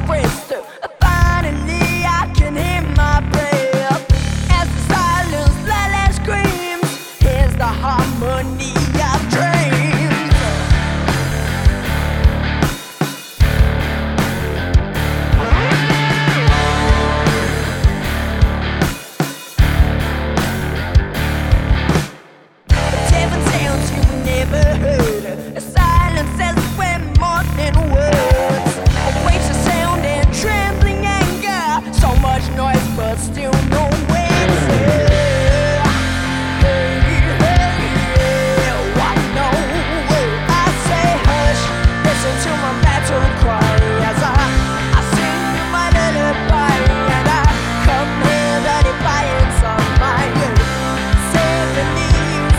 rest. Finally I can hear my breath as the silence slightly screams. Here's the harmony of dreams. Seven sounds you never heard. A silence says way more than words. A waves of sound and trembling anger. So much noise but still no answer. Hey, hey, hey, what no? I say hush, listen to my battle cry as I sing you my lullaby, and I come here the defiance of my youth. Symphony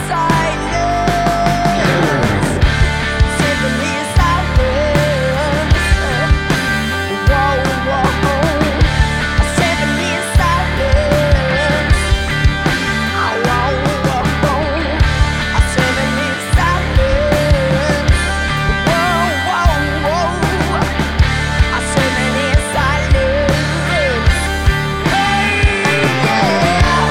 silence, symphony silence. Whoa, whoa, a symphony silence. Whoa, whoa, a symphony silence. Whoa, whoa, whoa, a symphony silence. Hey, yeah.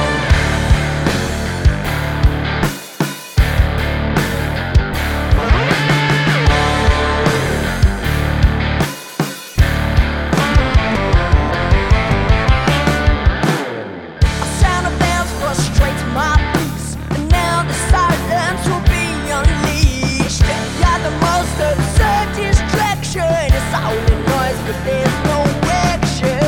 A sound of bells frustrates my peace, and now the silence will be unleashed. You're the most absurd distraction. It's all in noise, but there's no action.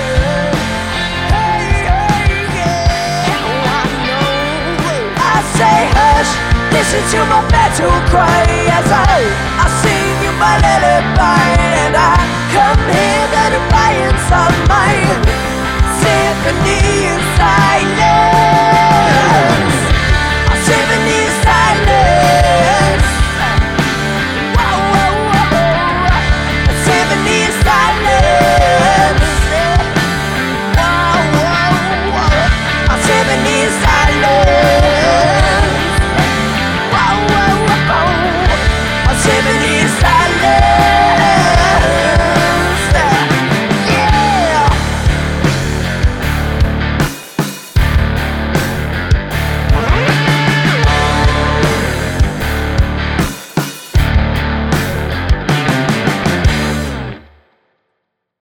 Hey, hey, yeah, I know. I say hush, listen to my battle cry as I sing you my letter.